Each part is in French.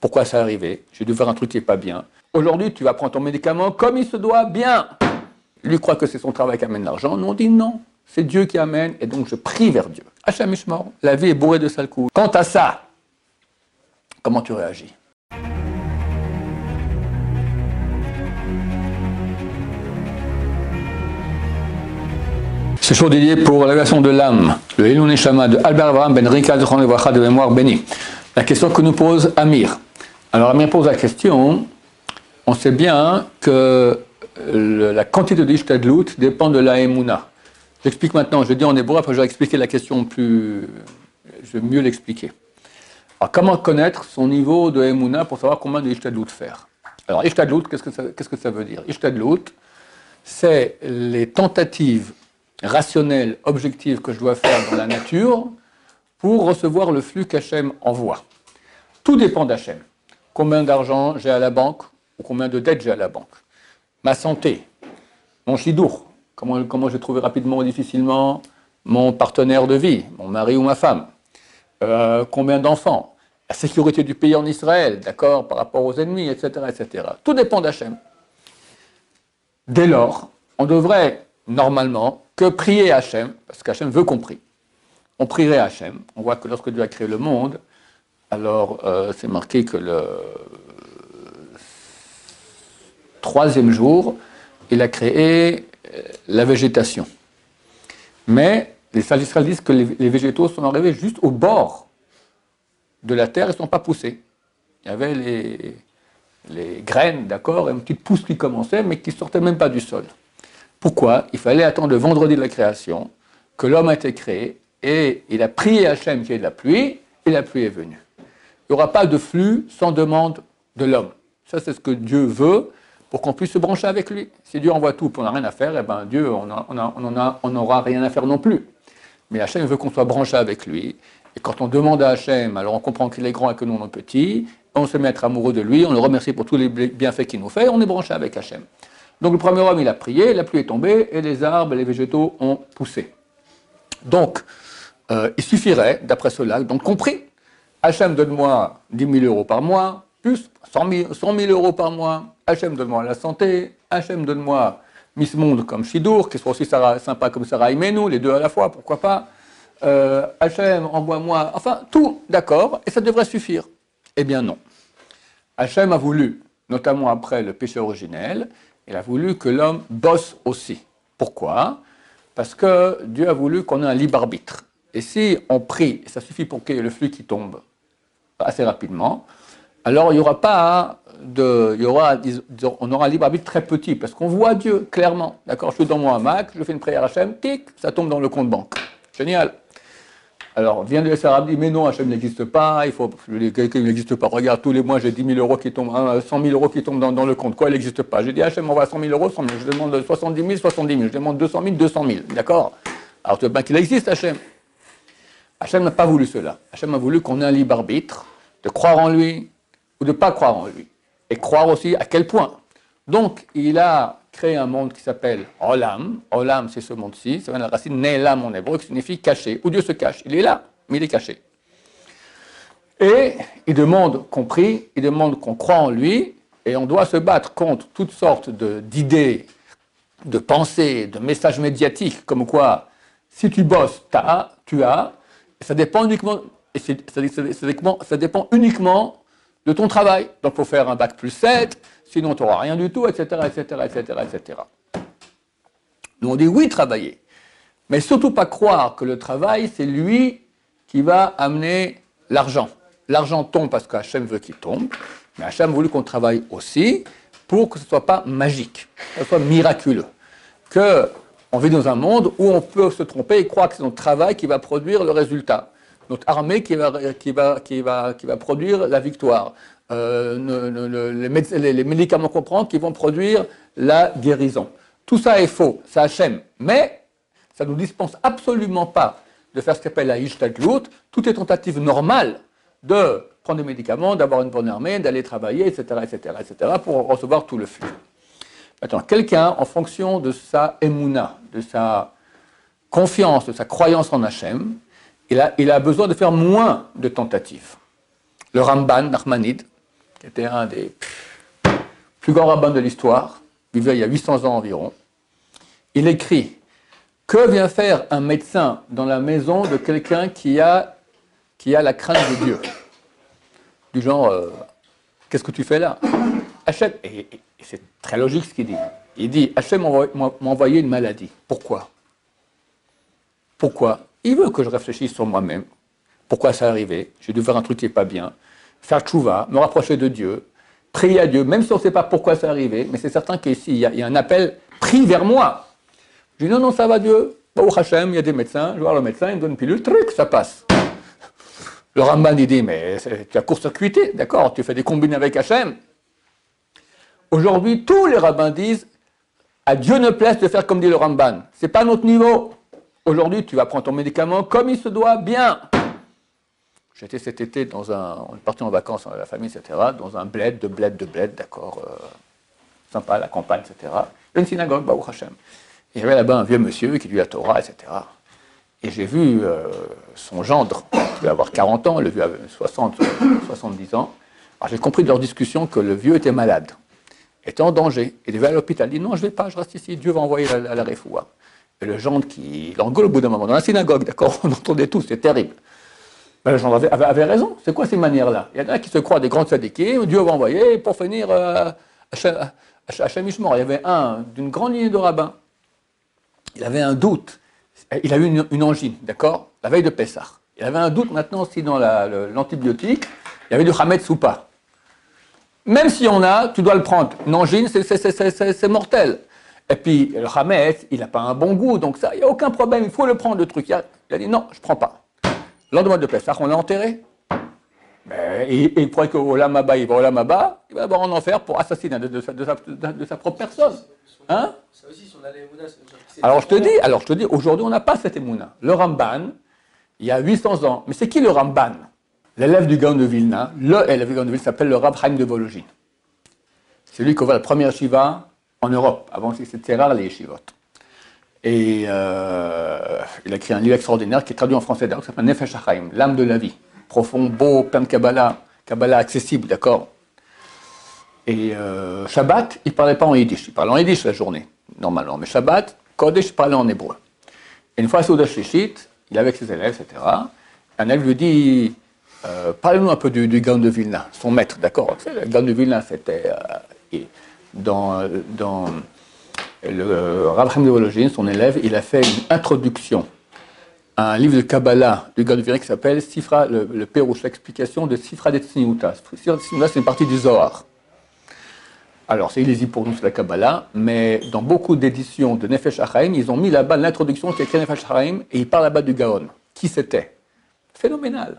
pourquoi ça arrivé, j'ai dû faire un truc qui n'est pas bien. Aujourd'hui, tu vas prendre ton médicament comme il se doit, bien. Lui croit que c'est son travail qui amène l'argent. Nous, on dit non, c'est Dieu qui amène, et donc je prie vers Dieu. Hachem Ishmor, la vie est bourrée de sales coups. Quant à ça, comment tu réagis? C'est chaud dédié pour l'élévation de l'âme, le Elou Neshama de Albert Abraham Ben Rika de mémoire béni. La question que nous pose Amir. Alors Amir pose la question, on sait bien que la quantité d'Ishtadlout dépend de la Emouna. J'explique maintenant, je dis en hébreu, après je vais expliquer la question plus... Je vais mieux l'expliquer. Alors comment connaître son niveau de Emouna pour savoir combien d'Ishtadlout faire? Alors Ishtadlout, qu'est-ce que ça veut dire? Ishtadlout, c'est les tentatives rationnelles, objectives que je dois faire dans la nature pour recevoir le flux qu'Hachem envoie. Tout dépend d'Hachem. Combien d'argent j'ai à la banque ou combien de dettes j'ai à la banque. Ma santé, mon chidour, comment j'ai trouvé rapidement ou difficilement mon partenaire de vie, mon mari ou ma femme, combien d'enfants, la sécurité du pays en Israël, d'accord, par rapport aux ennemis, etc., etc. Tout dépend d'Hachem. Dès lors, on devrait normalement que prier Hachem, parce qu'Hachem veut qu'on prie. On prierait Hachem. On voit que lorsque Dieu a créé le monde, alors c'est marqué que le troisième jour, il a créé la végétation. Mais les sages d'Israël disent que les végétaux sont arrivés juste au bord de la terre et ne sont pas poussés. Il y avait les graines, d'accord, et une petite pousse qui commençait, mais qui ne sortait même pas du sol. Pourquoi? Il fallait attendre le vendredi de la création, que l'homme a été créé, et il a prié Hachem qu'il y ait de la pluie, et la pluie est venue. Il n'y aura pas de flux sans demande de l'homme. Ça, c'est ce que Dieu veut pour qu'on puisse se brancher avec lui. Si Dieu envoie tout et on n'a rien à faire, eh ben Dieu, on n'aura rien à faire non plus. Mais Hachem veut qu'on soit branché avec lui. Et quand on demande à Hachem, alors on comprend qu'il est grand et que nous, on est petits, on se met à être amoureux de lui, on le remercie pour tous les bienfaits qu'il nous fait, on est branché avec Hachem. Donc le premier homme, il a prié, la pluie est tombée, et les arbres et les végétaux ont poussé. Donc, il suffirait, d'après cela, donc compris, Hachem donne-moi 10 000 euros par mois, plus 100 000 euros par mois, Hachem donne-moi la santé, Hachem donne-moi Miss Monde comme Shidour, qui soit aussi sympa comme Sarah Imenu, les deux à la fois, pourquoi pas, Hachem envoie-moi, enfin tout, d'accord, et ça devrait suffire. Eh bien non. Hachem a voulu, notamment après le péché originel, il a voulu que l'homme bosse aussi. Pourquoi? Parce que Dieu a voulu qu'on ait un libre arbitre. Et si on prie, et ça suffit pour qu'il y ait le flux qui tombe assez rapidement, alors il n'y aura pas on aura un libre arbitre très petit, parce qu'on voit Dieu clairement. D'accord, je suis dans mon hamac, je fais une prière à Hachem, tic, ça tombe dans le compte banque. Génial. Alors, vient de Sarah dit, mais non, Hachem n'existe pas, quelqu'un n'existe pas. Regarde, tous les mois, j'ai 10 000 euros qui tombent, 100 000 euros qui tombent dans le compte. Quoi, il n'existe pas? J'ai dit, Hachem m'envoie 100 000 euros, 100 000. Je demande 70 000, 70 000. Je demande 200 000, 200 000. D'accord? Alors, tu veux bien qu'il existe, Hachem. Hachem n'a pas voulu cela. Hachem a voulu qu'on ait un libre arbitre, de croire en lui ou de ne pas croire en lui. Et croire aussi à quel point. Donc, il a créé un monde qui s'appelle Olam. Olam, c'est ce monde-ci. Ça vient de la racine Ne'elam en hébreu, qui signifie caché. Où Dieu se cache. Il est là, mais il est caché. Et il demande qu'on prie, il demande qu'on croit en lui, et on doit se battre contre toutes sortes d'idées, de pensées, de messages médiatiques, comme quoi, si tu bosses, tu as. Ça dépend uniquement, ça dépend uniquement de ton travail. Donc, il faut faire un bac plus 7, sinon tu n'auras rien du tout, etc., etc., etc., etc. Nous, on dit oui, travailler. Mais surtout pas croire que le travail, c'est lui qui va amener l'argent. L'argent tombe parce qu'Hachem veut qu'il tombe, mais Hachem a voulu qu'on travaille aussi pour que ce ne soit pas magique, que ce soit miraculeux. On vit dans un monde où on peut se tromper et croire que c'est notre travail qui va produire le résultat. Notre armée qui va produire la victoire. Les médicaments qu'on prend qui vont produire la guérison. Tout ça est faux, c'est Hachem. Mais ça ne nous dispense absolument pas de faire ce qu'on appelle la Ishtadlout. Tout est tentative normale de prendre des médicaments, d'avoir une bonne armée, d'aller travailler, etc., etc., etc., pour recevoir tout le flux. Maintenant, quelqu'un, en fonction de sa émouna, de sa confiance, de sa croyance en Hachem, il a besoin de faire moins de tentatives. Le Ramban, Nachmanide, qui était un des plus grands rabbins de l'histoire, vivait il y a 800 ans environ, il écrit « Que vient faire un médecin dans la maison de quelqu'un qui a la crainte de Dieu ?» Du genre, qu'est-ce que tu fais là? Hachem, et c'est très logique ce qu'il dit. Il dit, Hachem m'a envoyé une maladie. Pourquoi? Pourquoi? Il veut que je réfléchisse sur moi-même. Pourquoi ça est arrivé? J'ai dû faire un truc qui n'est pas bien. Faire tchouva, me rapprocher de Dieu, prier à Dieu, même si on ne sait pas pourquoi ça est arrivé, mais c'est certain qu'ici, il y a un appel, prie vers moi. Je dis, non, ça va Dieu. Au Hachem, il y a des médecins, je vais voir le médecin, il me donne une pilule, truc, ça passe. Le Ramban, il dit, mais tu as court-circuité, d'accord, tu fais des combines avec Hachem. Aujourd'hui, tous les rabbins disent, à Dieu ne plaise de faire comme dit le Ramban. Ce n'est pas notre niveau. Aujourd'hui, tu vas prendre ton médicament comme il se doit, bien. J'étais cet été on est parti en vacances avec la famille, etc., dans un bled, d'accord, sympa, la campagne, etc. Il y a une synagogue, Baruch Hashem. Il y avait là-bas un vieux monsieur qui lit la Torah, etc. Et j'ai vu son gendre, qui devait avoir 40 ans, le vieux avait 60, 70 ans. Alors j'ai compris de leur discussion que le vieux était malade, était en danger. Il devait aller à l'hôpital. Il dit non, je ne vais pas, je reste ici, Dieu va envoyer la refoua. Et le gendre qui l'engueule au bout d'un moment, dans la synagogue, d'accord, on entendait tout, c'est terrible. Ben, le gendre avait raison, c'est quoi ces manières-là? Il y en a qui se croient des grands tzadikim, Dieu va envoyer pour finir Hachem Ishmor. Il y avait un d'une grande lignée de rabbins. Il avait un doute. Il a eu une angine, d'accord, la veille de Pessah. Il avait un doute maintenant si dans l'antibiotique, il y avait du Hametz ou pas. Même si on a, tu dois le prendre. Une angine, c'est mortel. Et puis, le Hametz, il n'a pas un bon goût, donc ça, il n'y a aucun problème, il faut le prendre, le truc. Il a dit non, je ne prends pas. Le lendemain de Pessah, on l'a enterré. Et il croit qu'au Lamaba, il va au Lamaba, il va avoir en enfer pour assassinat de sa propre personne. Hein? Ça aussi, si on a l'émouna, alors je te dis, aujourd'hui, on n'a pas cette émouna. Le Ramban, il y a 800 ans, mais c'est qui le Ramban? L'élève du Gaon de Vilna, l'élève du Gaon de Vilna s'appelle le Rav Chaim de Vologine. C'est lui qui a ouvert la première shiva en Europe, avant c'était rare les yeshivot. Et il a écrit un livre extraordinaire qui est traduit en français d'ailleurs, qui s'appelle Nefesh HaChaim, l'âme de la vie. Profond, beau, plein de Kabbalah accessible, d'accord. Et Shabbat, il ne parlait pas en yiddish, il parlait en yiddish la journée, normalement. Mais Shabbat, Kodesh, il parlait en hébreu. Et une fois à Souda Shishit, il est avec ses élèves, etc. Un élève lui dit, parlez-nous un peu du Gaon de Vilna, son maître, d'accord. Le Gaon de Vilna, c'était dans le Rav Chaim de Vologine, son élève, il a fait une introduction à un livre de Kabbalah du Gaon de Vilna qui s'appelle Sifra, le Pérouche, l'explication de Sifra de Tzniuta. Sifra de Tzniuta, c'est une partie du Zohar. Alors, c'est illisible pour nous, c'est la Kabbalah, mais dans beaucoup d'éditions de Nefesh HaChaim, ils ont mis là-bas l'introduction qui est écrite Nefesh HaChaim, et ils parlent là-bas du Gaon. Qui c'était? Phénoménal,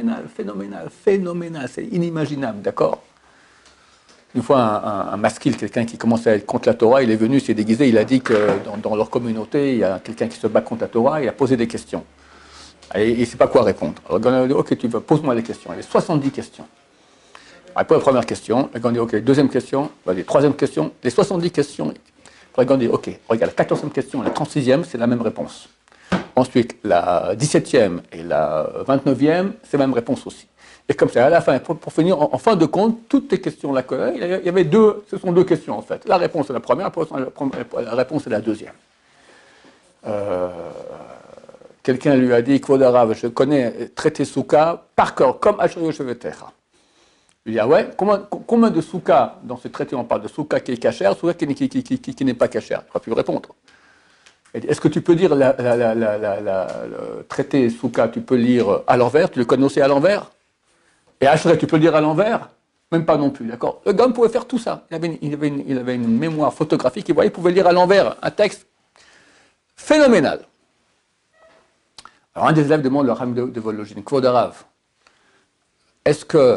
c'est inimaginable, d'accord? Une fois, un maskil, quelqu'un qui commençait à être contre la Torah, il est venu, s'est déguisé, il a dit que dans leur communauté, il y a quelqu'un qui se bat contre la Torah, il a posé des questions. Et il ne sait pas quoi répondre. Alors, le Gaon a dit, ok, pose-moi les questions. Il y avait 70 questions. Après la première question, le gars dit ok, deuxième question, vas-y, troisième question, les 70 questions. Le gars dit ok, regarde, la 14e question et la 36e, c'est la même réponse. Ensuite, la 17e et la 29e, c'est la même réponse aussi. Et comme ça, à la fin, pour finir, en fin de compte, toutes les questions là, il y avait ce sont deux questions en fait. La réponse est la première, la réponse est la deuxième. Quelqu'un lui a dit, Kvodarav, je connais traité Souka par cœur, comme Asher Shevetecha. Il dit, ah ouais, combien de soukas dans ce traité on parle de souka qui est cachère, souka qui n'est pas cachère? Il n'a pas pu répondre. Est-ce que tu peux lire le traité souka, tu peux lire à l'envers, tu le connais aussi à l'envers? Et Ashrei, tu peux le lire à l'envers? Même pas non plus, d'accord? Le gars pouvait faire tout ça. Il avait une mémoire photographique, il pouvait lire à l'envers un texte phénoménal. Alors un des élèves demande le Ram de Vologine, Kvodarav, est-ce que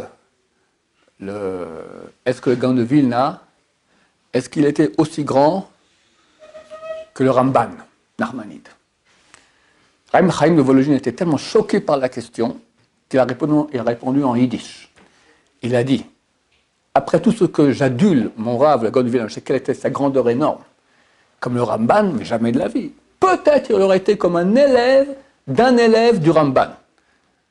le Gaon de Vilna, est-ce qu'il était aussi grand que le Ramban, Narmanide? Rav Chaim de Vologine était tellement choqué par la question qu'il a répondu en yiddish. Il a dit, après tout ce que j'adule mon Rav, le Gaon de Vilna, je sais quelle était sa grandeur énorme, comme le Ramban, mais jamais de la vie. Peut-être il aurait été comme un élève d'un élève du Ramban.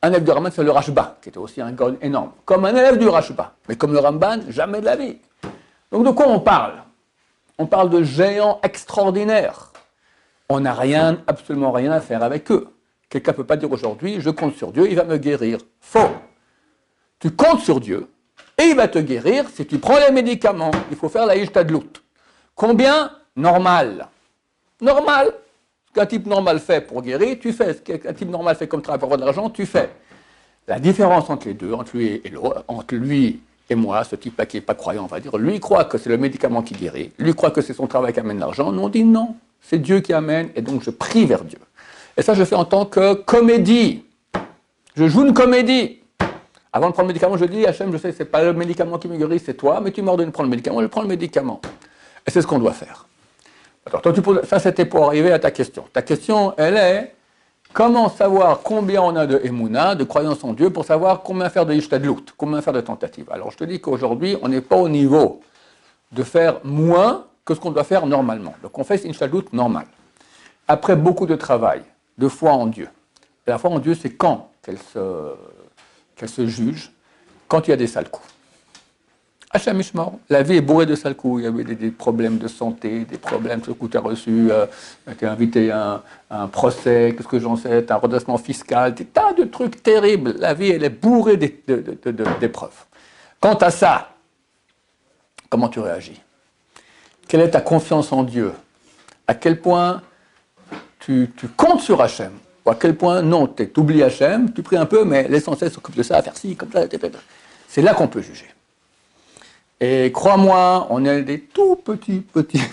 Un élève du Ramban, c'est le Rashba, qui était aussi un Gaon énorme. Comme un élève du Rashba. Mais comme le Ramban, jamais de la vie. Donc de quoi on parle? On parle de géants extraordinaires. On n'a rien, absolument rien à faire avec eux. Quelqu'un ne peut pas dire aujourd'hui, je compte sur Dieu, il va me guérir. Faux. Tu comptes sur Dieu, et il va te guérir si tu prends les médicaments. Il faut faire la Ishtadlout. Combien? Normal. Normal. Ce qu'un type normal fait pour guérir, tu fais. Ce qu'un type normal fait comme travail pour avoir de l'argent, tu fais. La différence entre les deux, entre lui et moi, ce type-là qui n'est pas croyant, on va dire, lui croit que c'est le médicament qui guérit, lui croit que c'est son travail qui amène l'argent. Nous on dit non, c'est Dieu qui amène, et donc je prie vers Dieu. Et ça, je fais en tant que comédie. Je joue une comédie. Avant de prendre le médicament, je dis, Hachem, je sais que ce n'est pas le médicament qui me guérit, c'est toi, mais tu m'ordonnes de prendre le médicament, je prends le médicament. Et c'est ce qu'on doit faire. Alors, toi, ça, c'était pour arriver à ta question. Ta question, elle est, comment savoir combien on a de Emouna, de croyance en Dieu, pour savoir combien faire de Ishtadlout, combien faire de tentatives. Alors, je te dis qu'aujourd'hui, on n'est pas au niveau de faire moins que ce qu'on doit faire normalement. Donc, on fait une Ishtadlout normale. Après beaucoup de travail, de foi en Dieu. Et la foi en Dieu, c'est quand qu'elle se juge, quand il y a des sales coups. Hachem Ishmor, la vie est bourrée de sales coups. Il y avait des problèmes de santé, des problèmes, ce coup tu as reçu, tu été invité à un procès, qu'est-ce que j'en sais, un redressement fiscal, des tas de trucs terribles. La vie, elle est bourrée d'épreuves. Quant à ça, comment tu réagis? Quelle est ta confiance en Dieu? À quel point tu comptes sur Hachem? Ou à quel point, non, tu oublies Hachem, tu pries un peu, mais l'essentiel s'occupe de ça, à faire ci, comme ça, c'est là qu'on peut juger. Et crois-moi, on est des tout petits.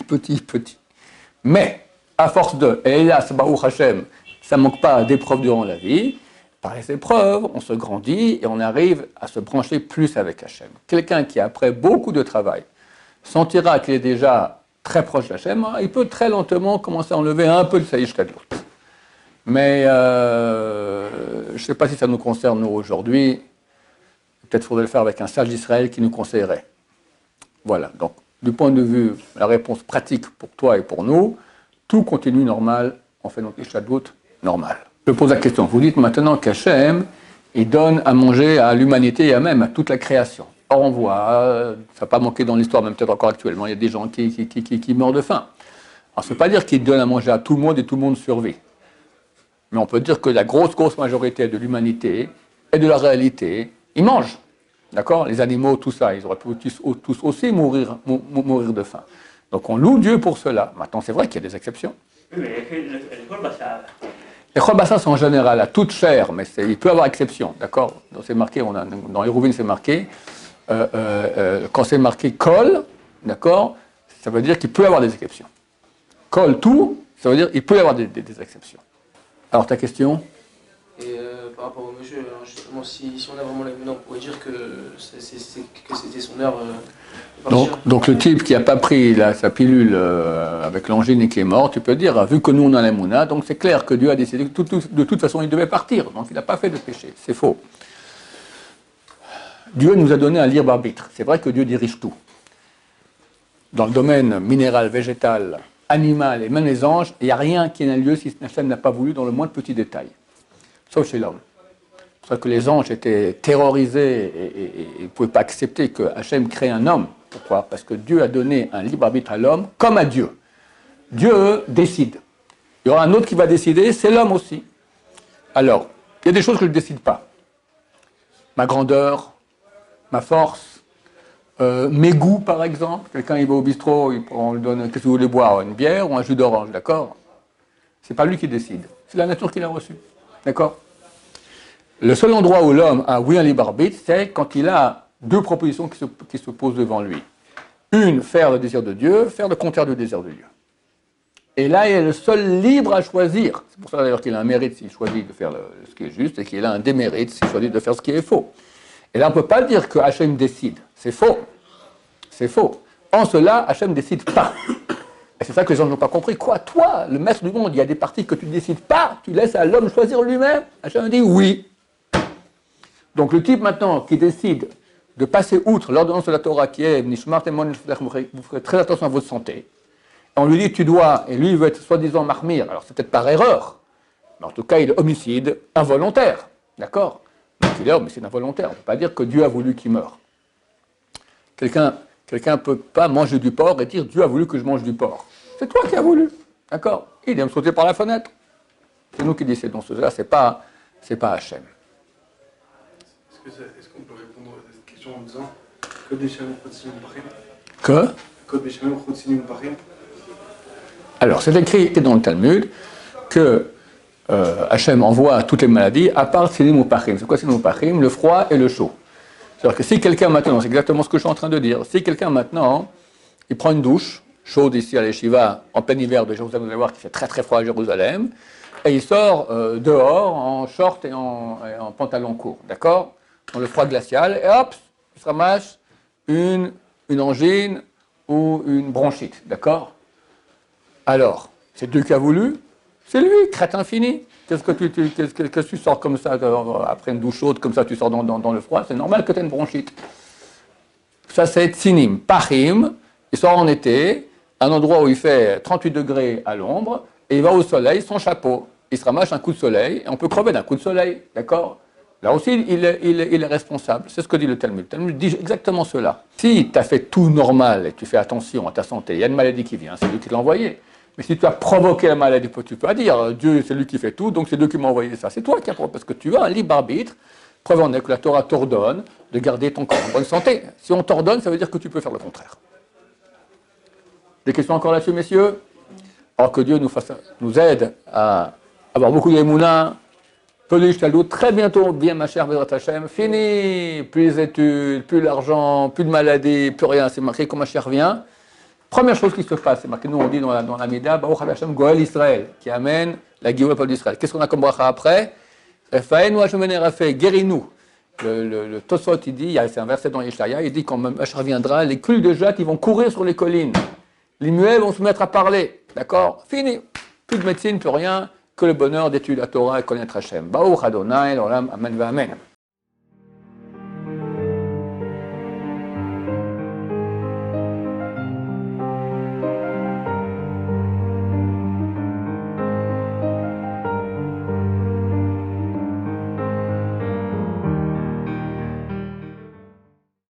Mais, à force de, et hélas, Baruch Hachem, ça ne manque pas d'épreuves durant la vie, par les épreuves, on se grandit et on arrive à se brancher plus avec Hachem. Quelqu'un qui, après beaucoup de travail, sentira qu'il est déjà très proche d'Hachem, il peut très lentement commencer à enlever un peu de sa Ishtadlout. Mais je ne sais pas si ça nous concerne, nous, aujourd'hui. Peut-être faudrait le faire avec un sage d'Israël qui nous conseillerait. Voilà, donc, du point de vue, la réponse pratique pour toi et pour nous, tout continue normal, on fait notre Ishtadlout normal. Je pose la question, vous dites maintenant qu'Hachem, il donne à manger à l'humanité et même à toute la création. Or, on voit, ça n'a pas manqué dans l'histoire, même peut-être encore actuellement, il y a des gens qui meurent de faim. Alors, ça ne veut pas dire qu'il donne à manger à tout le monde et tout le monde survit. Mais on peut dire que la grosse majorité de l'humanité et de la réalité, ils mangent. D'accord? Les animaux, tout ça, ils auraient pu tous aussi mourir de faim. Donc on loue Dieu pour cela. Maintenant, c'est vrai qu'il y a des exceptions. Oui, mais les Chol sont en général à toute chair, mais il peut y avoir exception. D'accord? C'est marqué, dans les Rouvines, c'est marqué. Quand c'est marqué Kol, d'accord? Ça veut dire qu'il peut y avoir des exceptions. Kol tout, ça veut dire qu'il peut y avoir des exceptions. Alors ta question? Et par rapport au monsieur, justement, si on a vraiment la vue, on pourrait dire que c'était son heure de partir. Donc le type qui n'a pas pris sa pilule avec l'angine et qui est mort, tu peux dire, vu que nous on a la mouna, donc c'est clair que Dieu a décidé que de toute façon il devait partir, donc il n'a pas fait de péché, c'est faux. Dieu nous a donné un libre arbitre, c'est vrai que Dieu dirige tout. Dans le domaine minéral, végétal, animal et même les anges, il n'y a rien qui ait lieu si Hachem n'a pas voulu dans le moindre petit détail. Sauf chez l'homme. C'est pour ça que les anges étaient terrorisés et ne pouvaient pas accepter que Hachem crée un homme. Pourquoi? Parce que Dieu a donné un libre arbitre à l'homme comme à Dieu. Dieu décide. Il y aura un autre qui va décider, c'est l'homme aussi. Alors, il y a des choses que je ne décide pas. Ma grandeur, ma force, mes goûts par exemple. Quelqu'un il va au bistrot, on lui donne, qu'est-ce que vous voulez boire? Une bière ou un jus d'orange, d'accord? C'est pas lui qui décide. C'est la nature qui l'a reçu. D'accord? Le seul endroit où l'homme a un libre arbitre, c'est quand il a deux propositions qui se posent devant lui. Une, faire le désir de Dieu, faire le contraire du désir de Dieu. Et là, il est le seul libre à choisir. C'est pour ça d'ailleurs qu'il a un mérite s'il choisit de faire ce qui est juste, et qu'il a un démérite s'il choisit de faire ce qui est faux. Et là, on ne peut pas dire que Hachem décide. C'est faux. C'est faux. En cela, Hachem ne décide pas. Et c'est ça que les gens n'ont pas compris. Quoi, toi, le maître du monde, il y a des parties que tu ne décides pas, tu laisses à l'homme choisir lui-même? Hachem dit oui. Donc le type maintenant qui décide de passer outre l'ordonnance de la Torah qui est Nishmar Temon, vous ferez très attention à votre santé. Et on lui dit tu dois, et lui il veut être soi-disant marmire, alors c'est peut-être par erreur, mais en tout cas il est homicide involontaire. D'accord? qu'il est homicide involontaire. On ne peut pas dire que Dieu a voulu qu'il meure. Quelqu'un ne peut pas manger du porc et dire Dieu a voulu que je mange du porc. C'est toi qui as voulu. D'accord? Il vient me sauter par la fenêtre. C'est nous qui décidons cela, c'est pas Hachem. Est-ce qu'on peut répondre à cette question en disant que des Shamim Chotzinim Parim? Que des Shamim Chotzinim Parim? Alors, c'est écrit dans le Talmud que Hachem envoie toutes les maladies à part Sinim ou Pachim. C'est quoi Sinim ou Pachim? Le froid et le chaud. C'est-à-dire que si quelqu'un maintenant, c'est exactement ce que je suis en train de dire, si quelqu'un maintenant, il prend une douche chaude ici à l'Eshiva, en plein hiver de Jérusalem, vous allez voir qu'il fait très très froid à Jérusalem, et il sort dehors en short et en pantalon court, d'accord? Dans le froid glacial, et hop, il se ramasse une angine ou une bronchite, d'accord? Alors, c'est Dieu qui a voulu, c'est lui, crétin fini. Qu'est-ce que tu sors comme ça, après une douche chaude, comme ça tu sors dans le froid? C'est normal que tu aies une bronchite. Ça c'est Tsinim. Pachim, il sort en été, à un endroit où il fait 38 degrés à l'ombre, et il va au soleil sans chapeau. Il se ramasse un coup de soleil, et on peut crever d'un coup de soleil, d'accord? Là aussi, il est responsable. C'est ce que dit le Talmud. Le Talmud dit exactement cela. Si tu as fait tout normal et tu fais attention à ta santé, il y a une maladie qui vient, c'est lui qui l'a envoyé. Mais si tu as provoqué la maladie, tu peux pas dire Dieu, c'est lui qui fait tout, donc c'est Dieu qui m'a envoyé ça. C'est toi qui as provoqué, parce que tu as un libre arbitre. Preuve en est que la Torah t'ordonne de garder ton corps en bonne santé. Si on t'ordonne, ça veut dire que tu peux faire le contraire. Des questions encore là-dessus, messieurs? Alors que Dieu nous aide à avoir beaucoup d'émouna. Très bientôt, bien ma chère Bézrat Hashem, fini, plus les études, plus l'argent, plus de maladies, plus rien, c'est marqué quand ma chère vient. Première chose qui se passe, c'est marqué, nous on dit dans la Mida, Baruch Hashem Goel Israël, qui amène la Géoula peuple d'Israël. Qu'est-ce qu'on a comme bracha après? Refaenu Hashem Rafé, guéris-nous. Le Tosot, il dit, c'est un verset dans Yeshaya, il dit quand Mashiach reviendra, les culs de Jacques, ils vont courir sur les collines. Les muets vont se mettre à parler. D'accord? Fini. Plus de médecine, plus rien, que le bonheur d'étudier la Torah et connaître Hashem. Baruch Adonai, l'olam, amen, amen.